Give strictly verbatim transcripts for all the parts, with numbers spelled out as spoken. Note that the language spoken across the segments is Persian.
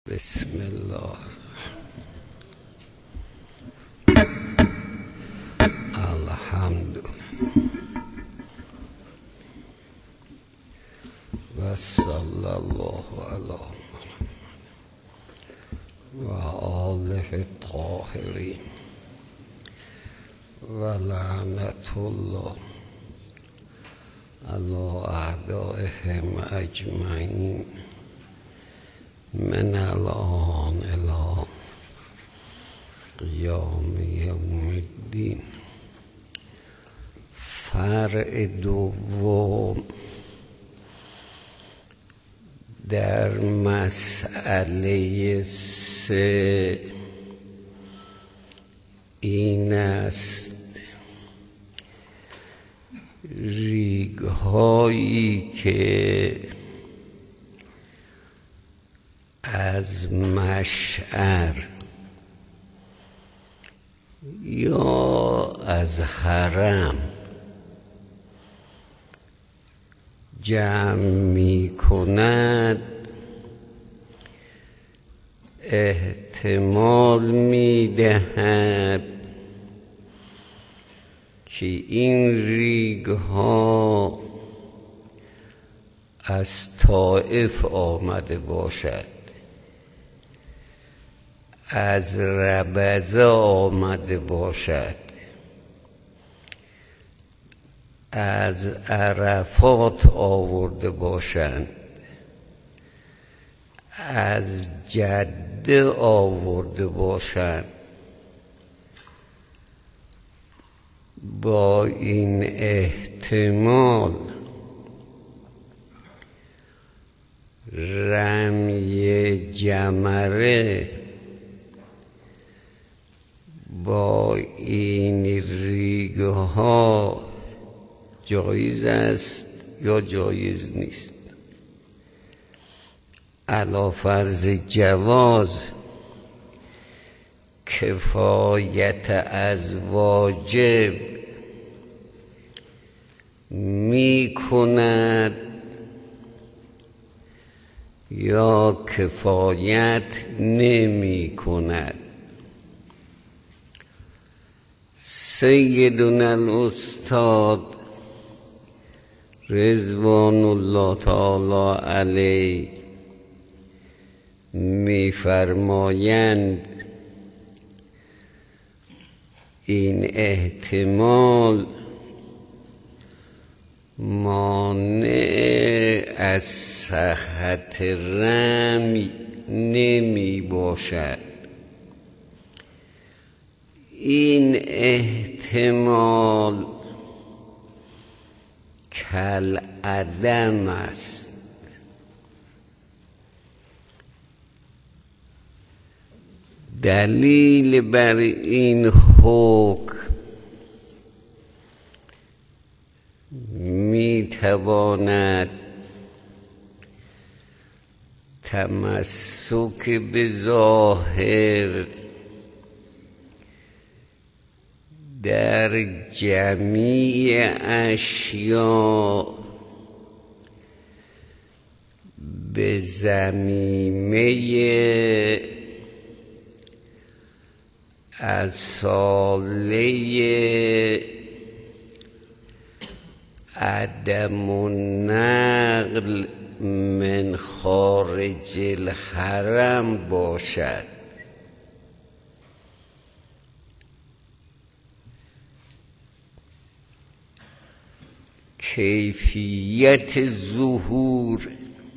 بسم الله. الحمد و صلی الله علی و آله الطاهرین و لعنت الله علی اعدائهم اجمعین من الان الی قیام یوم الدین. فرع دوم در مسئله سه این است: ریگ‌هایی که از مشعر یا از حرم جمع می کند احتمال می دهد که این ریگ‌ها از طائف آمده باشد، از ربضه آمده باشد، از عرفات آورده باشند، از جده آورده باشند. با این احتمال رمی جمره با این ریگ‌ها جایز است یا جایز نیست؟ علی فرض جواز کفایت از واجب می کند یا کفایت نمی کند؟ سیدنا الاستاد رضوان الله تعالی علیه می فرمایند این احتمال مانع از صحت رمی نمی باشد. این احتمال کل عدم است. دلیل بر این حکم می تواند تمسک به ظاهر در جمیع اشیاء به ضمیمه اصاله عدم النقل من خارج الحرم باشد. کیفیت ظهور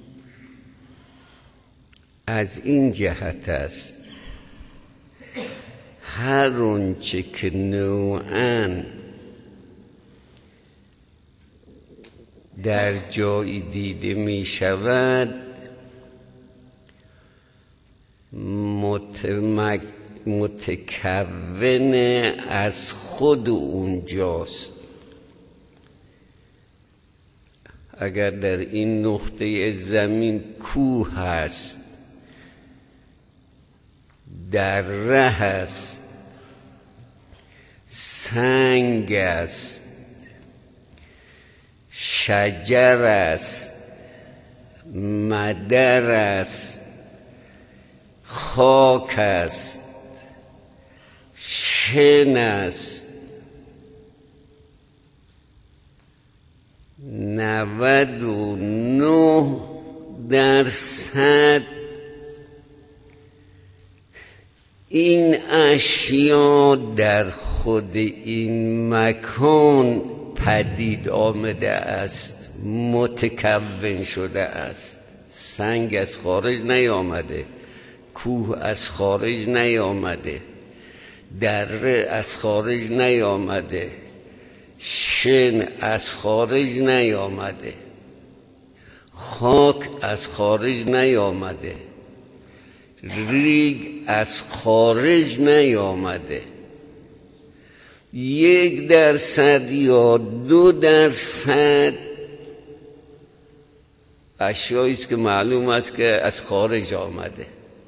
از این جهت است: هر آنچه که نوعاً در جایی دیده می شود متکون از خود اونجاست. اگر در این نقطه زمین کوه هست، دره است، سنگ است، شجر است، مدر است، خاک است، شن است. نود و نه درصد این اشیا در خود این مکان پدید آمده است، متکون شده است. سنگ از خارج نیامده، کوه از خارج نیامده، دره از خارج نیامده، شن از خارج نیامده، خاک از خارج نیامده، ریگ از خارج نیامده. یک درصد یا دو درصد اشیایی است که معلوم است که از خارج آمده.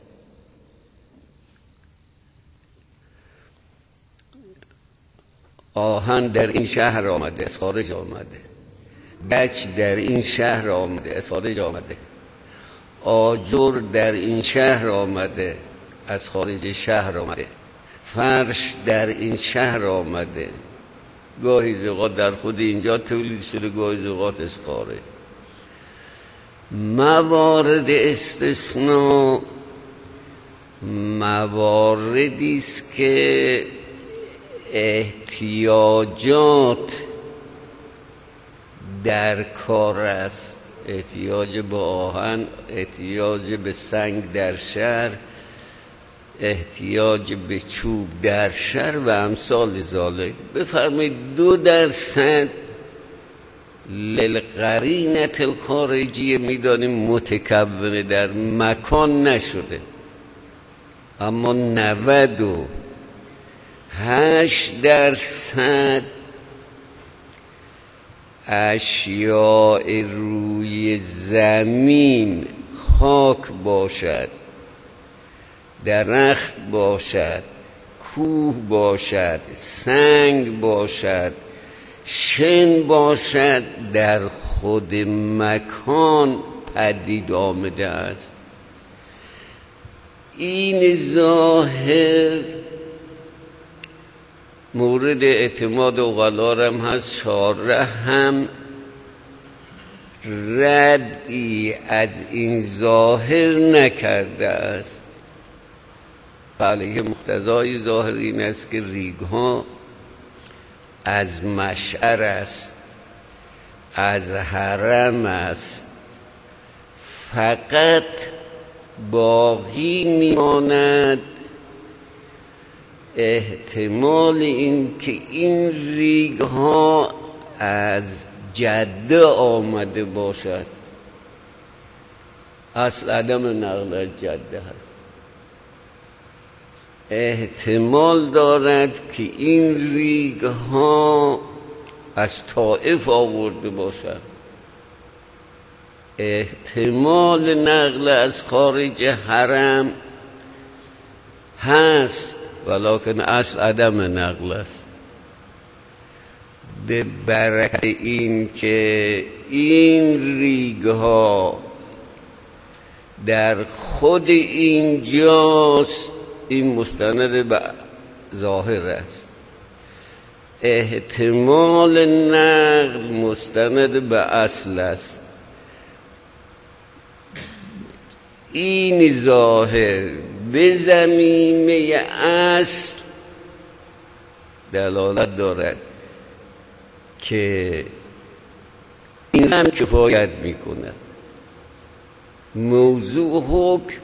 آهن در این شهر آمده، از خارج آمده. گچ در این شهر آمده، از خارج آمده. آجر در این شهر آمده، از خارج شهر آمده. فرش در این شهر آمده، گاهی اوقات در خود اینجا تولید شده، گاهی اوقات از خارج. موارد استثناء مواردی است که احتیاجات در کار است. احتیاج به آهن، احتیاج به سنگ در شهر، احتیاج به چوب در شهر و امثال ذالک. بفرمایید دو درصد للقرینة الخارجیه میدانیم متکونه در مکان نشده، اما نود و هشت درصد اشیاء روی زمین، خاک باشد، درخت باشد، کوه باشد، سنگ باشد، شن باشد، در خود مکان پدید آمده است. این ظاهر مورد اعتماد عقلا هم هست. شارع هم ردی از این ظاهر نکرده است. بله، مقتضای ظاهر این است که ریگ ها از مشعر است، از حرم است، فقط باقی میماند احتمال این که این ریگ ها از جده آمده باشد. اصل عدم نقل از جده هست. احتمال دارد که این ریگ ها از طائف آورده باشد. احتمال نقل از خارج حرم هست، ولکن اصل عدم نقل است. به برکت این که این ریگ ها در خود اینجاست، این مستند به ظاهر است. احتمال نقل مستند به اصل است. این ظاهر به ضمیمه اصل دلالت دارد که این هم کفایت می کند. موضوع حکم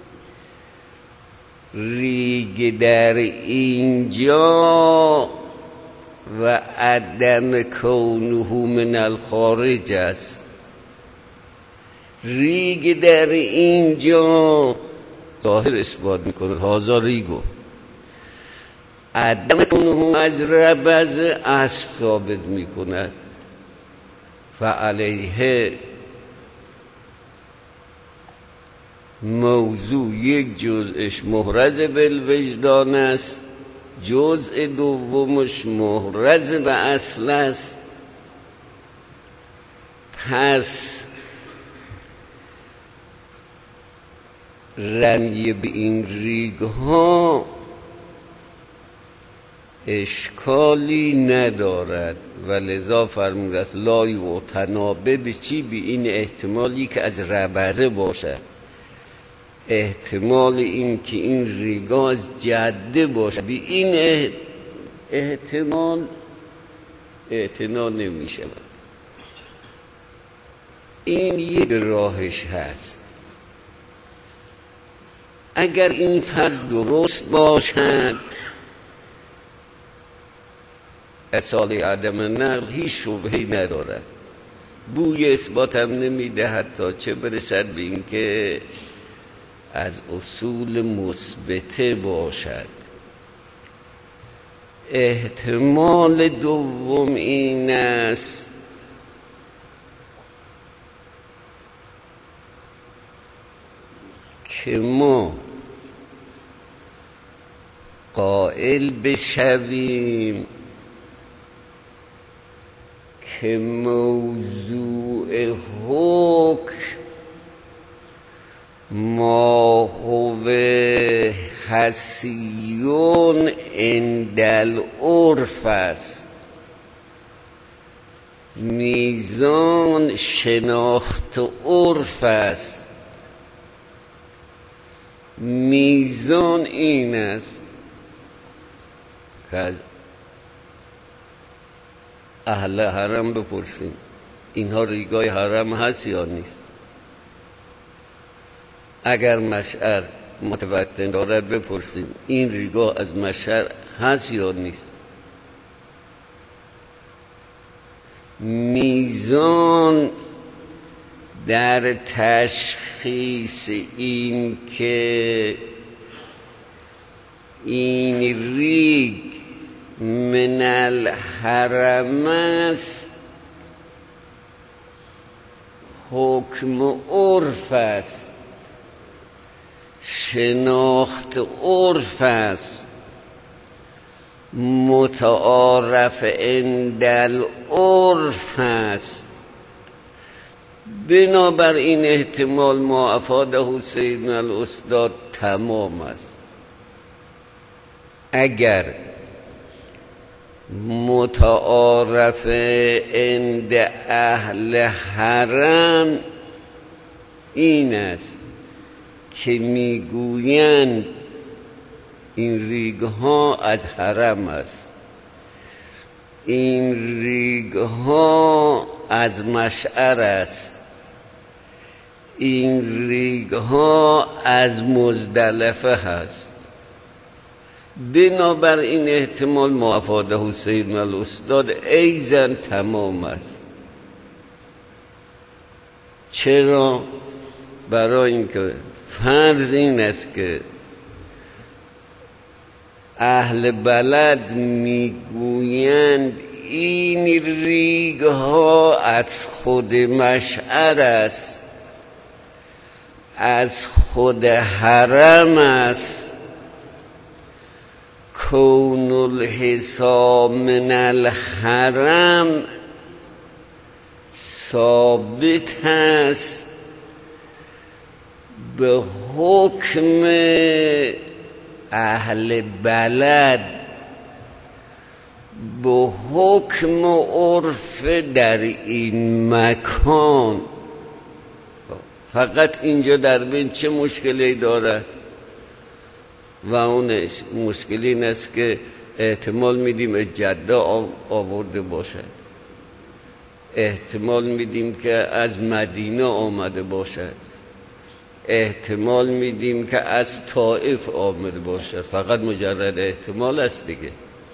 ریگ در اینجا و عدم کونه من الخارج است. ریگ در اینجا ظاهر اثبات میکنه هازا ریگو، عدم کونه از ربز اصل ثابت میکند. فعلیه موضوع یک جزءش محرز بالوجدان است، جزء دومش محرز به اصل است. پس رمی به این ریگ ها اشکالی ندارد و لذا فرموده است لا یعتنابه به چی؟ به این احتمالی که از ربزه باشد، احتمال این که این ریگا از جده باشه، به این احتمال اعتنا نمی شود. این یک راهش هست. اگر این فرض درست باشد اصاله عدم نقل هیچ شبهه‌ای ندارد، بوی اثبات هم نمیده، حتی چه برسد به این که از اصول مثبته باشد. احتمال دوم این است که ما قائل بشویم که موضوع حکم ما هو حسیون عند العرف است، میزان شناخت عرف است. میزان این است که از اهل حرم بپرسیم اینها ریگای حرم هست یا نیست. اگر مشعر متوطن دارد بپرسیم این ریگا از مشعر هست یا نیست. میزان در تشخیص این که این ریگ من الحرم است حکم عرف است، شناخت عرف است، متعارف عند العرف است. بنابر این احتمال ما افاده سیدنا الاستاد تمام است. اگر متعارف عند اهل حرم این است که میگویند این ریگ ها از حرم است، این ریگ ها از مشعر است، این ریگ ها از مزدلفه هست. بنابر این احتمال ما افاده سیدنا الاستاد ایزن تمام است. چرا؟ برای اینکه فرض این است که اهل بلد میگویند این ریگ ها از خود مشعر است، از خود حرم است. کون الحساب من الحرم ثابت است به حکم اهل بلد، به حکم عرف در این مکان. فقط اینجا در بین چه مشکلی دارد؟ و اون مشکلی این است که احتمال میدیم جده آورده باشد، احتمال میدیم که از مدینه آمده باشد، احتمال میدیم که از طائف آمده باشد. فقط مجرد احتمال است دیگه.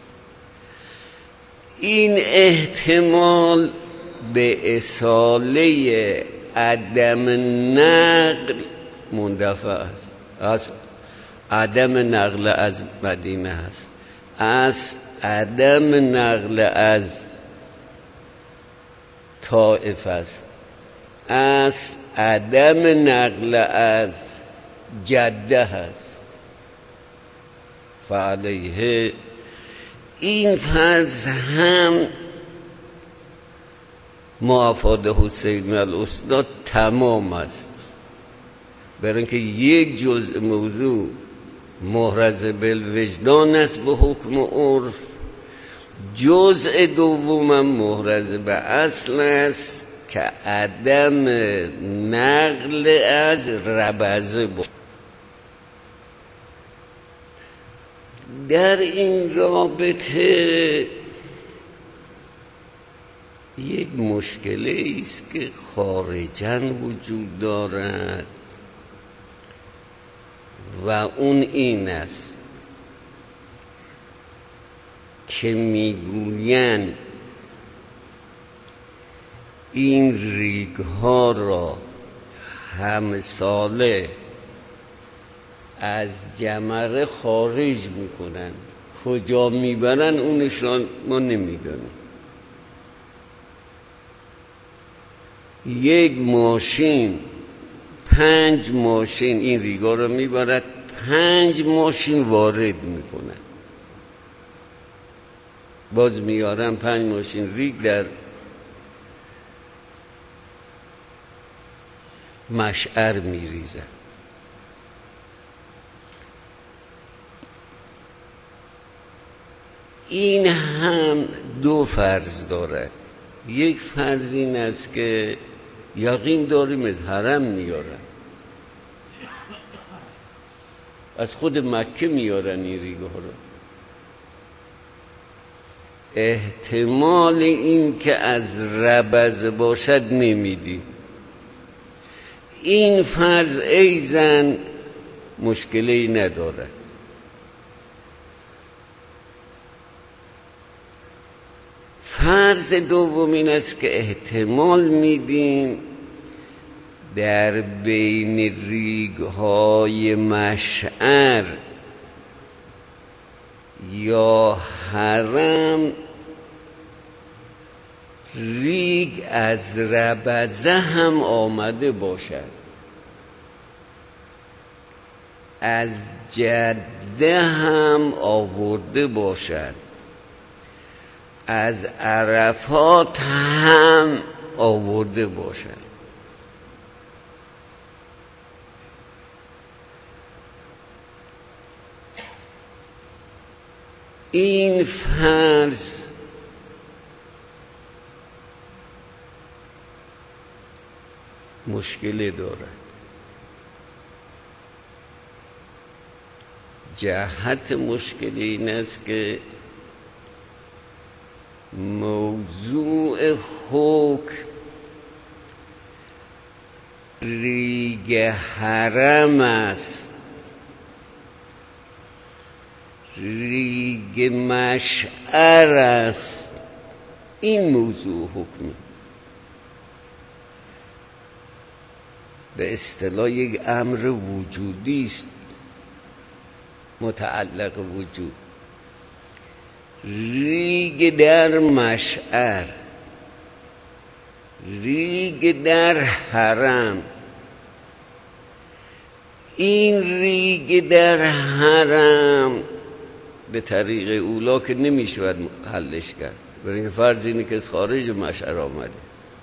این احتمال به اصاله عدم نقل مندفع است، از عدم نقل از مدینه است، از عدم نقل از طائف است، از عدم نقل از جده است. فعلیه این فرض هم ما افاده سیدنا الاستاد تمام است. برای اینکه یک جزء موضوع محرز بالوجدان است به حکم عرف، جزء دومم محرز به اصل است که عدم نقل از ربزه بود. در این رابطه یک مشکلی است که خارجاً وجود دارد و اون این است که میگویند این ریگ ها را همساله از جمره خارج میکنن، کجا میبرن اونشان ما نمیدانیم. یک ماشین پنج ماشین این ریگا رو میبرد، پنج ماشین وارد میکنن، باز میارن پنج ماشین ریگ در مشعر میریزن. این هم دو فرض دارد. یک فرض این است که یقین داریم از حرم میارن، از خود مکه میارن این ریگه ها رو. احتمال این که از ربز باشد نمیدیم. این فرض ایزن مشکلی ندارد. فرض دوم این است که احتمال میدیم در بین ریگ‌های مشعر یا حرم ریگ از ربزه هم آمده باشد، از جده هم آورده باشد، از عرفات هم آورده باشد. این فرض مشکلی دارد. جهت مشکلی این است که موضوع حکم ریگ حرم است، ریگ مشعر است. این موضوع حکم به اصطلاح یک امر وجودی است، متعلق وجود. ریگ در مشعر، ریگ در حرم. این ریگ در حرم به طریق اولا که نمیشود حلش کرد، برای اینکه فرض اینه که از خارج مشعر آمده.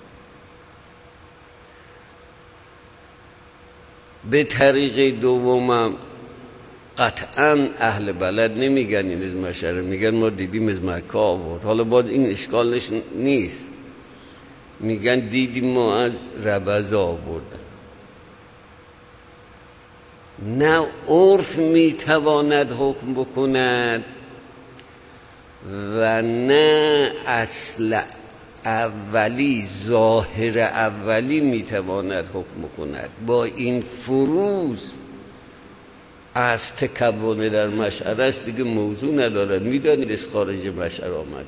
به طریق دومم قطعا اهل بلد نمیگن این از مشعر، میگن ما دیدیم از مکه آورد. حالا باز این اشکالش نیست، میگن دیدیم ما از ربزه آوردن. نه عرف میتواند حکم بکند و نه اصل اولی، ظاهر اولی میتواند حکم بکند. با این فروض از تکون در مشعر است دیگه موضوع ندارد. میدانید از خارج مشعر آمده.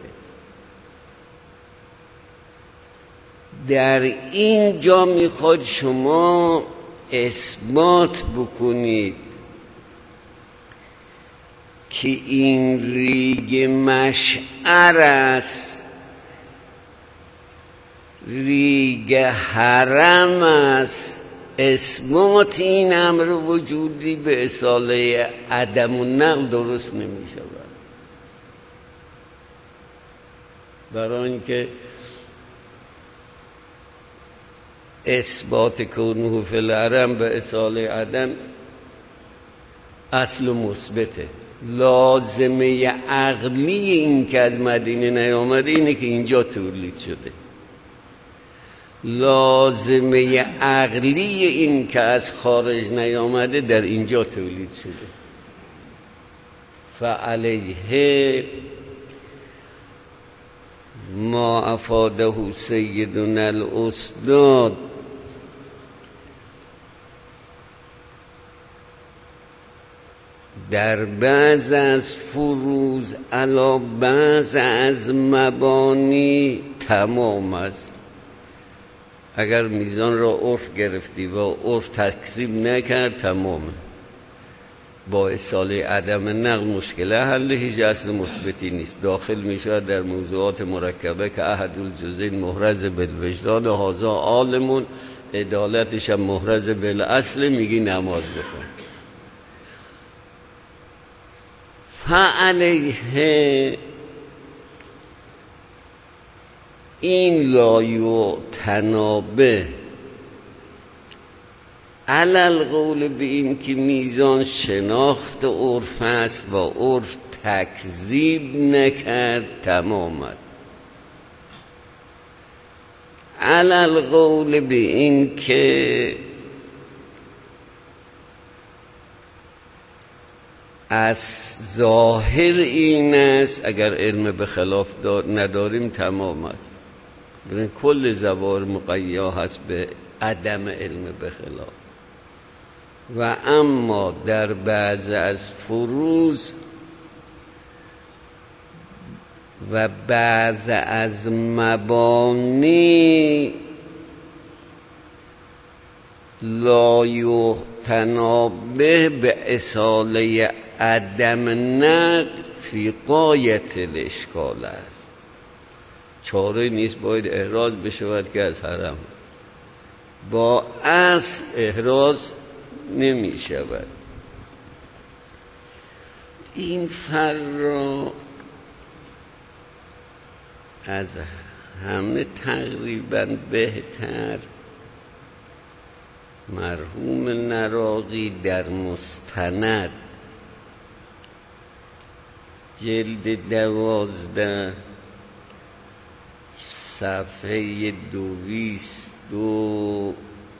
در این جا میخواد شما اثبات بکنید که این ریگ مشعر است، ریگ حرم است. اثبات این امر وجودی به اصاله عدم و نقل درست نمی شود، برای اینکه اثبات کونه فی الحرم به اصاله عدم اصل مثبته. لازمه عقلی این که از مدینه نیامده اینه که اینجا تولید شده. لازمه عقلی این که از خارج نیامده در اینجا تولید شده. فعلیه ما افاده سیدنا الاستاد در بعض از فروز علا بعض از مبانی تمام است. اگر میزان را عرف گرفتی و عرف تکذیب نکرد تمامه. با اصاله عدم نقل مشکله حل هیچ اصل مثبتی نیست. داخل میشه در موضوعات مرکبه که احد الجزئین محرز بالوجدان هذا عالمون، عدالتش هم محرز بالاصل، میگی نماز بخون. فعلیه این لایو تنابه علل قول به این که میزان شناخت عرف است و عرف تکذیب نکرد تمام است. علل قول به این که از ظاهر این است، اگر علم به خلاف نداریم تمام است. ببین کل زوار مقیا هست به عدم علم به خلاف. و اما در بعض از فروز و بعض از مبانی لا یحتنابه به اصاله عدم نقل فی غایت الاشکال است. چاره نیست، باید احراز بشود که از حرم. با اصل احراز نمی شود. این فر را از همه تقریبا بهتر مرحوم نراقی در مستند جلد دوازده صفحه دویست و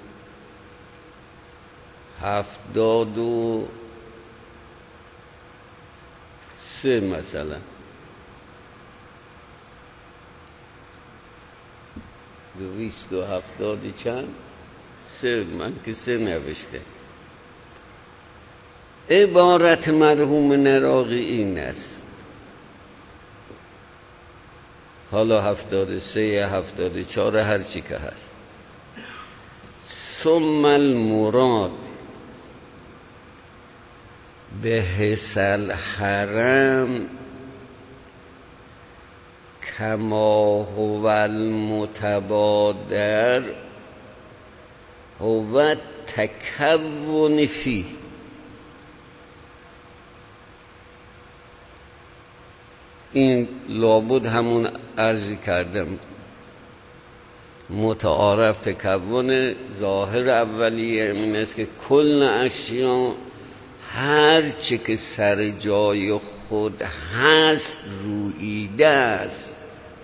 هفتاد و سه مثلا دویست و هفتاد چند سه، من که سه نوشته. عبارت مرحوم نراقی این است، حالا هفتاد سه هفتاد چار هر چی که هست. ثم المراد به حسل حرم کما هو المتبادر هو تکون فی. این لابد همون عرضی کردم متعارف تکون ظاهر اولیه این است که کل اشیا هر چی که سر جای خود هست روییده است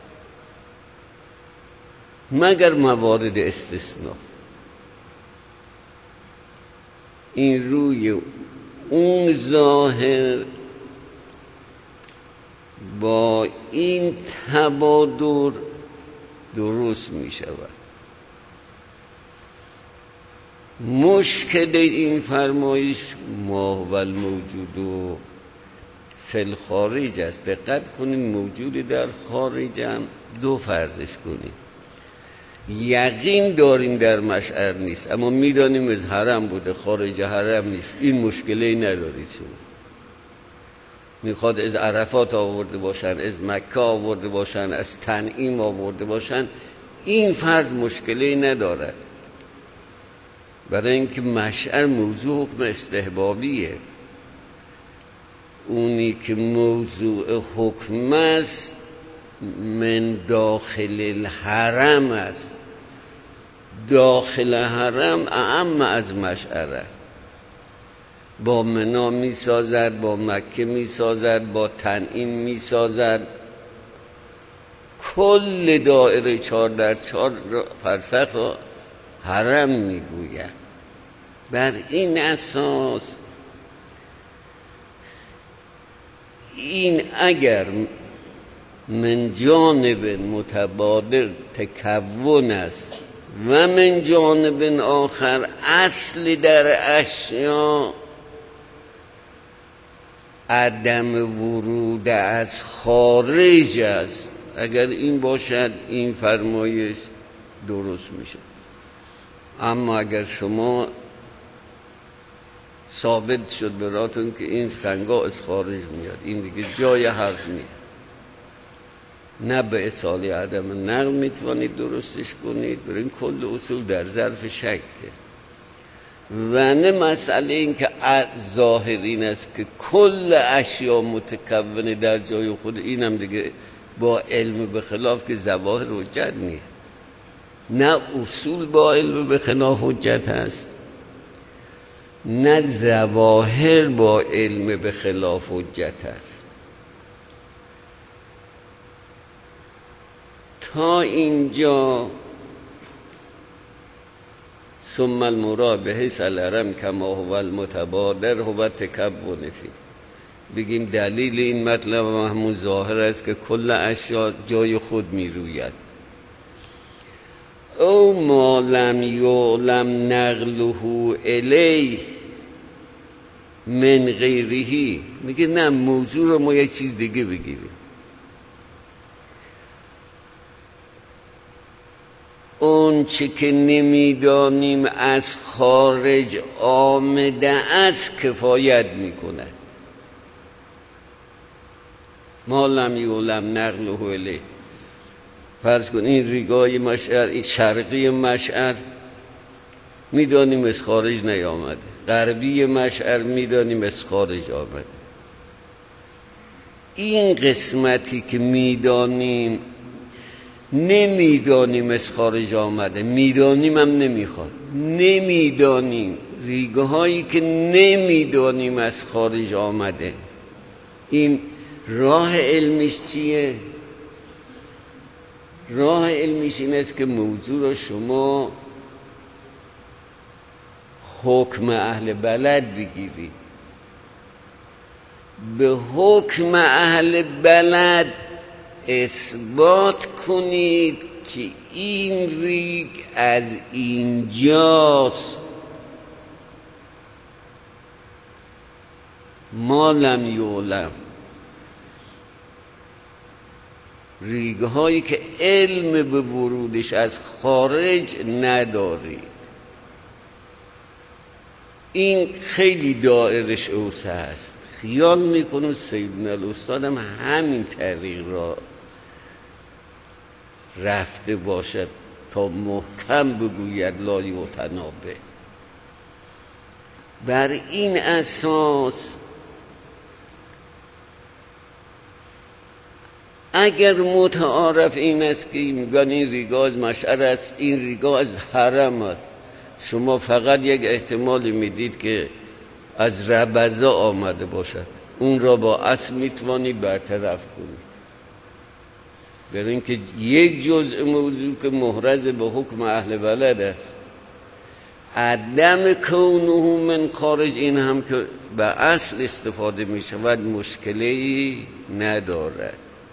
مگر موارد استثناء. این روی اون ظاهر با این تبادر درست می شود. مشکل این فرمایش ما و الموجود و فی الخارج است. دقت کنید، موجود در خارج هم دو فرضش کنید. یقین داریم در مشعر نیست، اما میدانیم از حرم بوده، خارج حرم نیست. این مشکلی ندارید شما. میخواد از عرفات آورده باشن، از مکه آورده باشن، از تنعیم آورده باشن، این فرض مشکلی ندارد. برای اینکه مشعر موضوع حکم استحبابیه. اونی که موضوع حکم است من داخل الحرم است، داخل حرم اعم از مشعر است. با منا می سازد، با مکه می سازد، با تنعیم می سازد. کل دایره چهار در چهار فرسخ را حرم می گوید. بر این اساس این اگر من جانب متبادر تکون است و من جانب آخر اصل در اشیاء عدم ورود از خارج است، اگر این باشد این فرمایش درست میشه. اما اگر شما ثابت شد براتون که این سنگا از خارج میاد، این دیگه جای حرف نیست. نه به اصاله عدم نقل میتوانید درستش کنید، برای این کل اصول در ظرف شکه. و نه مسئله این که ظاهر این است که کل اشیا متکونه در جای خود، اینم دیگه با علم به خلاف که ظواهر حجت نیست. نه اصول با علم به خلاف حجت هست، نه ظواهر با علم به خلاف حجت هست. تا اینجا ثم المراد به حیث الحرم کما هو المتبادر هو تکون فی. بگیم دلیل این مطلب همون ظاهر است که کل اشیاء جای خود می روید. او ما لم یعلم نقله الی من غیره. میگه نه، موضوع رو ما یک چیز دیگه بگیریم. اون چه که نمیدانیم از خارج آمده است کفایت میکند. ما لم یعلم نقله الی. فرض کن این ریگای مشعر، این شرقی مشعر میدانیم از خارج نیامده، غربی مشعر میدانیم از خارج آمده. این قسمتی که میدانیم نمیدانیم از خارج آمده، میدانیم هم نمیخواد. نمیدانیم، ریگه هایی که نمیدانیم از خارج آمده، این راه علمیش چیه؟ راه علمیش این است که موضوع رو شما حکم اهل بلد بگیرید. به حکم اهل بلد اثبات کنید که این ریگ از اینجاست. ما لم یعلم، ریگ هایی که علم به ورودش از خارج ندارید. این خیلی دایرش اوسع است. خیال میکنم سیدنا الاستادم همین طریق را رفته باشد تا محکم بگوید لا یعتنابه. بر این اساس اگر متعارف این است که میگن این ریگا از مشعر است، این ریگا از حرم است، شما فقط یک احتمالی میدید که از ربضا آمده باشد، اون را با اصل میتوانید برطرف کنید. برای اینکه یک جزء موضوع که محرز به حکم اهل بلد است، عدم کونه من خارج، این هم که به اصل استفاده می شود مشکلی ندارد.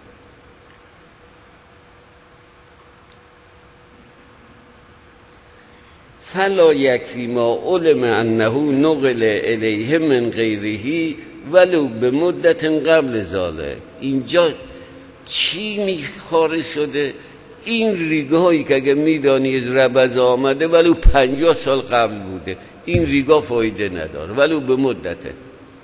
فلا یکفی ما علم انه نقل الیه من غیره ولو به مدت قبل ذالک. اینجا چی می خارج شده؟ این ریگه هایی که اگه میدانی از ربض آمده ولو پنجاه سال قبل بوده، این ریگا فایده نداره ولو به مدته.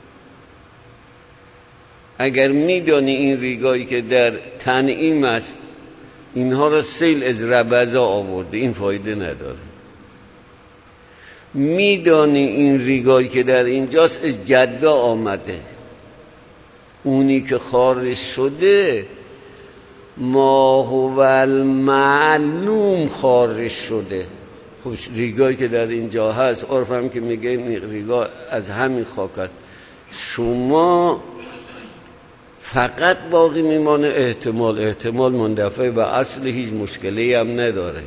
اگر میدانی این ریگایی که در تنعیم است اینها را سیل از ربضا آورده، این فایده نداره. میدانی این ریگایی که در اینجاست از جده آمده، اونی که خارج شده ما هو المعلوم خارج شده، خب ریگایی که در اینجا هست عرفم که میگه ریگا از همین خاک است. شما فقط باقی میمانه احتمال. احتمال منتفع به اصل هیچ مشکلی هم نداره.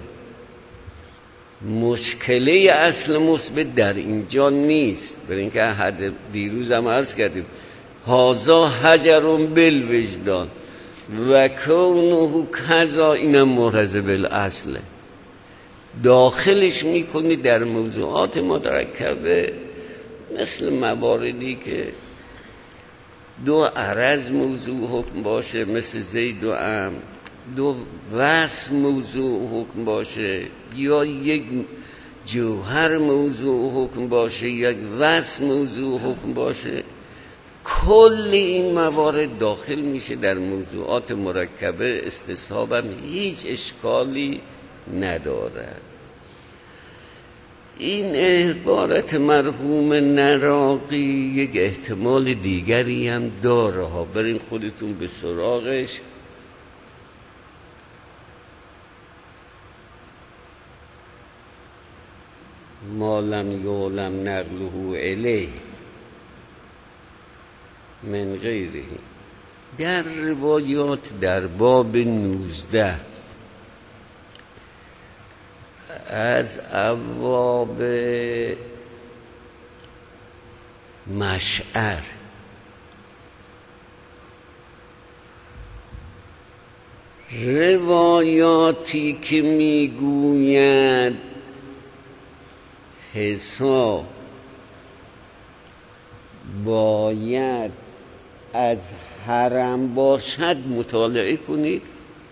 مشکلی اصل مثبت در اینجا نیست. برای اینکه حد دیروز هم عرض کردیم هازا حجر بالوجدان و کونه کذا، اینم محرز بالاصله. داخلش میکنی در موضوعات مرکبه، مثل مواردی که دو عرض موضوع حکم باشه مثل زید و عمرو، دو وصف موضوع حکم باشه، یا یک جوهر موضوع حکم باشه، یک وصف موضوع حکم باشه. کل این موارد داخل میشه در موضوعات مرکبه، استصحابم هیچ اشکالی نداره. این عبارت مرحوم نراقی یک احتمال دیگری هم داره ها، برین خودتون به سراغش. ما لم یعلم نقله الیه من غیره، در روایات در باب نوزده از ابواب مشعر روایاتی که میگوید حساب باید از حرم باشد مطالعه کنید.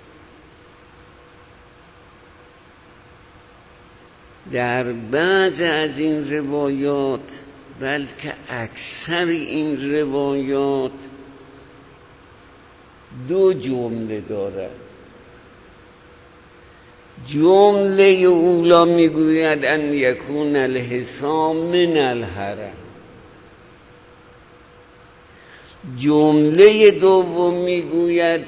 در بعض از این روایات، بلکه اکثر این روایات، دو جمله دارد. جمله اولا میگوید ان یکون الحسام من الحرم، جمله دوم میگوید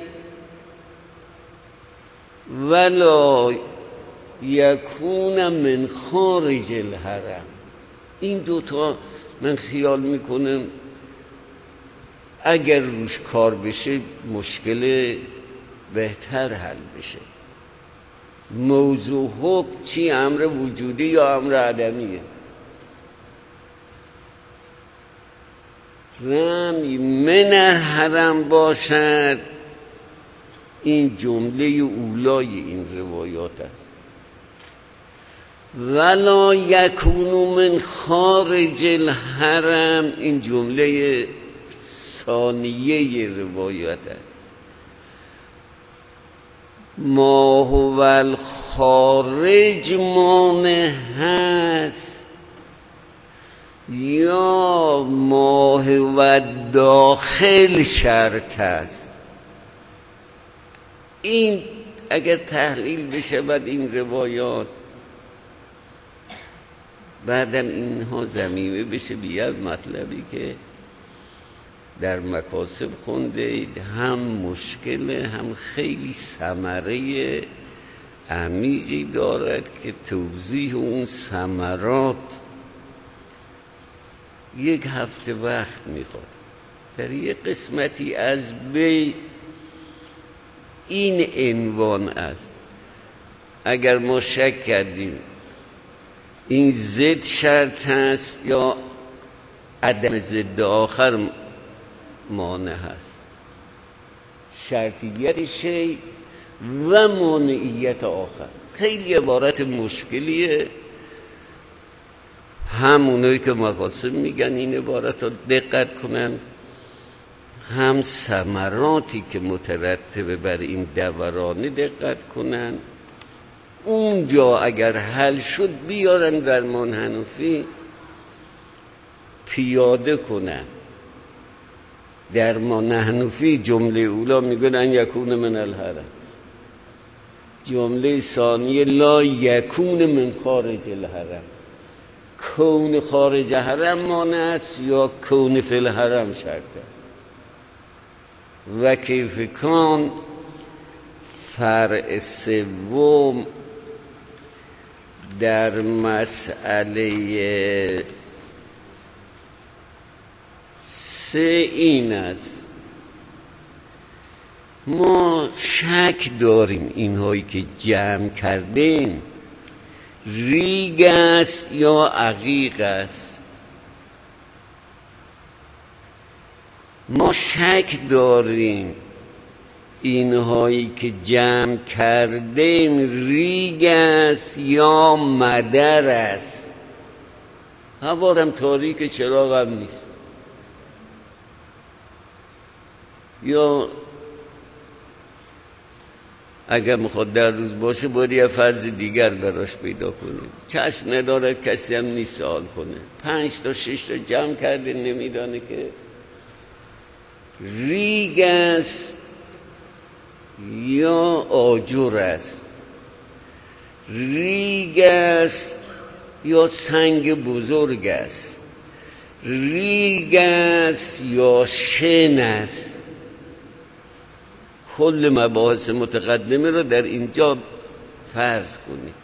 ولا یکون من خارج الحرم. این دوتا من خیال میکنم اگر روش کار بشه مشکل بهتر حل بشه. موضوع حکم چی؟ امر وجودی یا امر عدمیه؟ رمی من الحرم باشد، این جمله اولای این روایات است. ولا یکون من خارج الحرم، این جمله ثانیه روایت است. ما هو الخارج مانع هست یا ما هو داخل شرط است. این اگر تحلیل بشه بعد این روایات، بعدم اینها ضمیمه بشه بیاد مطلبی که در مکاسب خونده، هم مشکل هم خیلی ثمره عمیقی دارد که توضیح اون ثمرات یک هفته وقت میخواد. در یک قسمتی از بی این عنوان است. اگر ما شک کردیم این ضد شرط هست یا عدم ضد آخر مانع هست، شرطیت شی و مانعیت آخر، خیلی عبارت مشکلیه. همونایی که مقاصد میگن این عبارت رو دقت کنن، هم ثمراتی که مترتبه بر این دورانه دقت کنن. اونجا اگر حل شد بیارن درمان حنفی پیاده کنن. درمان حنفی جمله اولا میگن ان یکون من الحرم، جمله ثانیه لا یکون من خارج الحرم. کون خارج حرم مانع است یا کون فی الحرم شرطه. و کیف کان فرع سوم در مسئله سه این است: ما شک داریم اینهایی که جمع کردیم ریگ است یا عقیق است. ما شک داریم اینهایی که جمع کردیم ریگ است یا مدر است. هوارم تاریک، چراغم نیست. یا اگر میخواد در روز باشه باید یه فرض دیگر براش پیدا کنیم. چشم ندارد کسی هم نیست سوال کنه. پنج تا شش تا جمع کرده نمیدانه که ریگ است یا آجر است، ریگ است یا سنگ بزرگ است، ریگ است یا شن است. کل مباحث متقدمه رو در اینجا فرض کنید.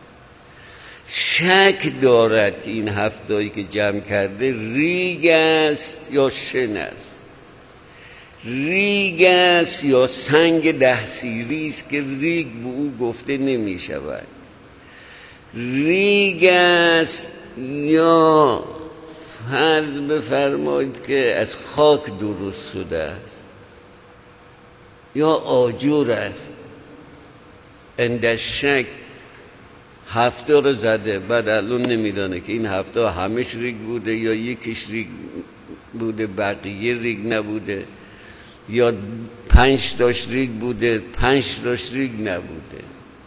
شک دارد که این هفتایی که جمع کرده ریگ است یا شن است، ریگ است یا سنگ ده سیری است که ریگ به او گفته نمی شود، ریگ است یا فرض بفرمایید که از خاک درست شده است، یا آجر است. اند شک هفته رو زده، بعد الان نمیدانه که این هفته همش ریگ بوده یا یکیش ریگ بوده بقیه ریگ نبوده، یا پنج تاش ریگ بوده پنج تاش ریگ نبوده.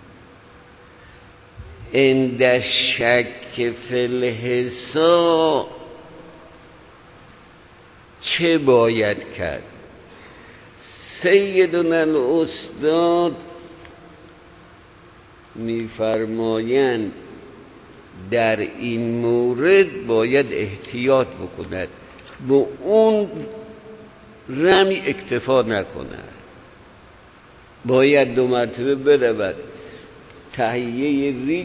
اند شک فی الحصا چه باید کرد؟ سیدنا الاستاد میفرمایند در این مورد باید احتیاط بکند، با اون رمی اکتفا نکند، باید دو مرتبه برود تهیه ریگ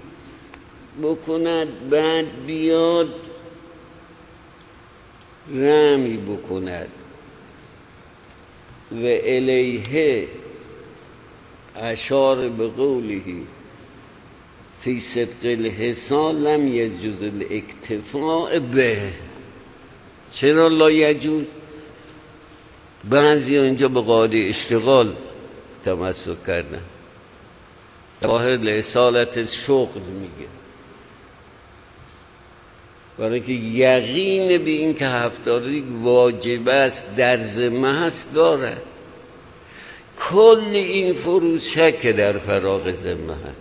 بکند، بعد بیاد رمی بکند. و الیه اشار به قوله فی صدق الحصا لم یجوز الاکتفاء به. چرا لا یجوز؟ بعضی اینجا به قاعده اشتغال تمسک کردن، ظاهر لحصالت شغل میگه، برای که یقین به این که هفتاری واجب است در ذمه هست دارد. کل این فروض شک در فراغ ذمه هست.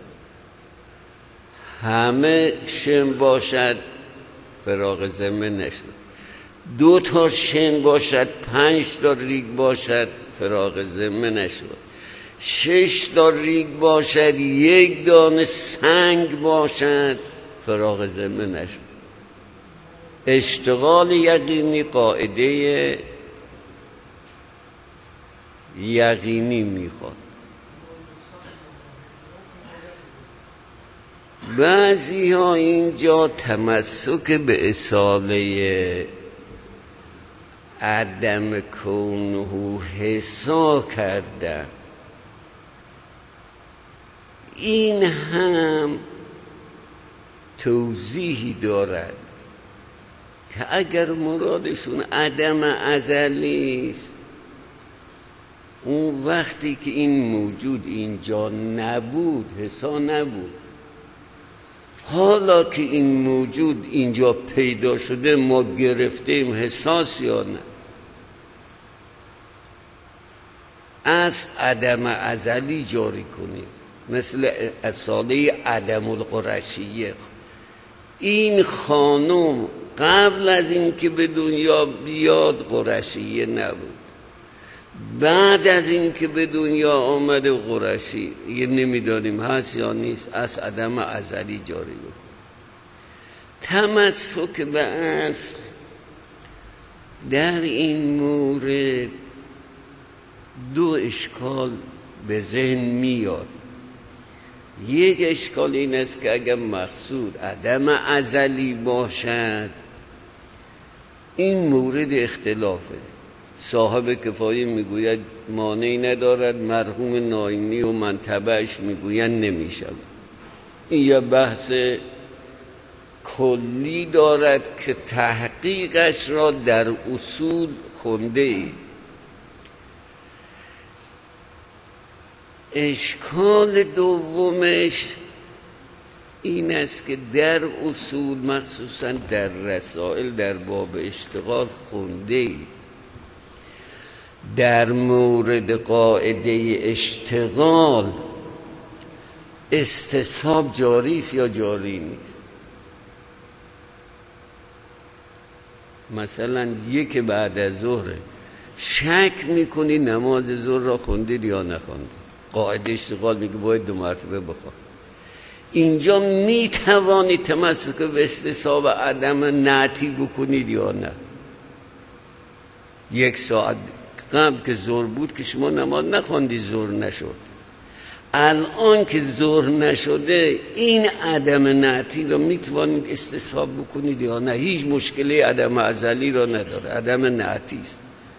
همه شن باشد فراغ ذمه نشد، دو تا شن باشد پنج تا ریگ باشد فراغ ذمه نشد، شش تا ریگ باشد یک دانه سنگ باشد فراغ ذمه نشد. اشتغال یقینی قاعده یقینی میخواد. بعضی ها اینجا تمسک به اصاله عدم کونه حسا کردن. این هم توضیحی دارد که اگر مرادشون عدم ازلی است، اون وقتی که این موجود اینجا نبود حسا نبود. حالا که این موجود اینجا پیدا شده ما گرفتیم حساس یا نه؟ از عدم ازلی جاری کنید، مثل اصاله عدم القرشیه. این خانم قبل از این که به دنیا بیاد قرشیه نبود، بعد از این که به دنیا آمده قرشی یه نمیدانیم هست یا نیست، از عدم ازلی جاری بکن. تمسک به اصل در این مورد دو اشکال به ذهن میاد. یک اشکال این است که اگر مقصود عدم ازلی باشد این مورد اختلافه. صاحب کفایه میگوید مانعی ندارد، مرحوم ناینی و منطبعش میگویند نمیشود. این یه بحث کلی دارد که تحقیقش را در اصول خونده ای. اشکال دومش این است که در اصول مخصوصا در رسائل در باب اشتغال خونده ای در مورد قاعده اشتغال استصحاب جاری است یا جاری نیست. مثلا یک بعد از ظهر شک میکنی نماز ظهر را خوندید یا نخوندید، قاعده اشتغال میگه باید دو مرتبه بخون. اینجا میتوانید تمسک به استصحاب عدم نعتی بکنید یا نه. یک ساعت قبل که ظهر بود که شما نماز نخوندید، ظهر نشد. الان که ظهر نشده این عدم نعتی را میتوانید استصحاب بکنید یا نه. هیچ مشکلی عدم ازلی را نداره، عدم نعتی است.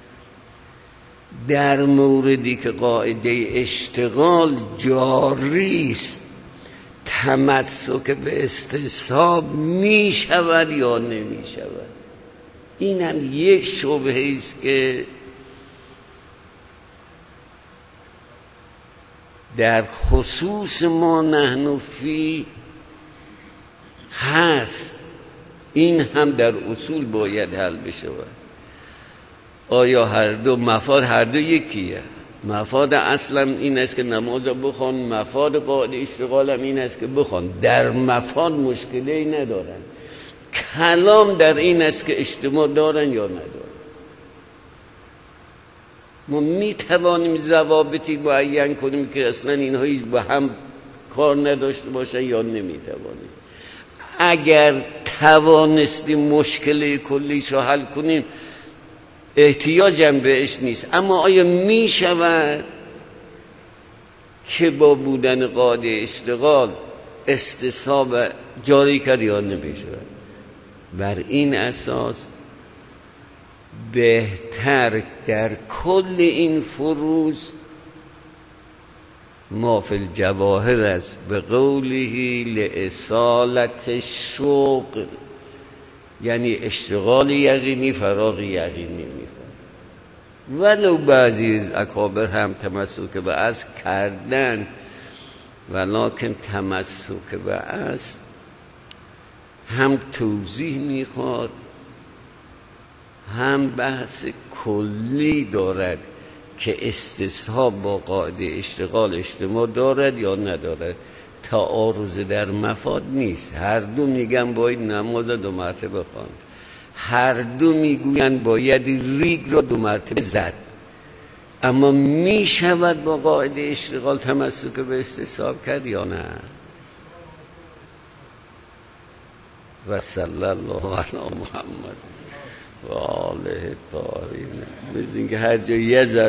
در موردی که قاعده اشتغال جاری است تمسک به استصحاب می شود یا نمی شود. این هم یک شبهه است که در خصوص ما نحن فی هست. این هم در اصول باید حل بشه. آیا هر دو مفاد هر دو یکیه؟ مفاد اصلا این است که نماز بخوان، مفاد قاعده اشتغال هم این است که بخوان. در مفاد مشکلی ندارن. کلام در این است که اجتماع دارن یا ندارن. ما می توانیم ضوابطی معین کنیم که اصلا اینها هیچ با هم کار نداشته باشن یا نمی توانیم. اگر توانستیم مشکل کلیش رو حل کنیم احتیاج هم بهش نیست. اما آیا می شود که با بودن قاعده اشتغال استصحاب جاری کرد یا نمی شود؟ بر این اساس بهتر در کل این فروض ما فی الجواهر است به قوله لإصالة شوق، یعنی اشتغال یقینی فراغ یقینی میخواد. ولو بعضی از اکابر هم تمسک به اصل کردن، ولکن تمسک به اصل هم توضیح میخواد هم بحث کلی دارد که استصحاب با قاعده اشتغال اجتماع دارد یا ندارد. تعارض در مفاد نیست. هر دو میگن باید نماز دو مرتبه خواند، هر دو میگوین باید ریگ را دو مرتبه زد. اما میشود با قاعده اشتغال تمسک به استصحاب کرد یا نه؟ و صلی الله علی محمد و آله الطاهرین. بزنین که هر جایی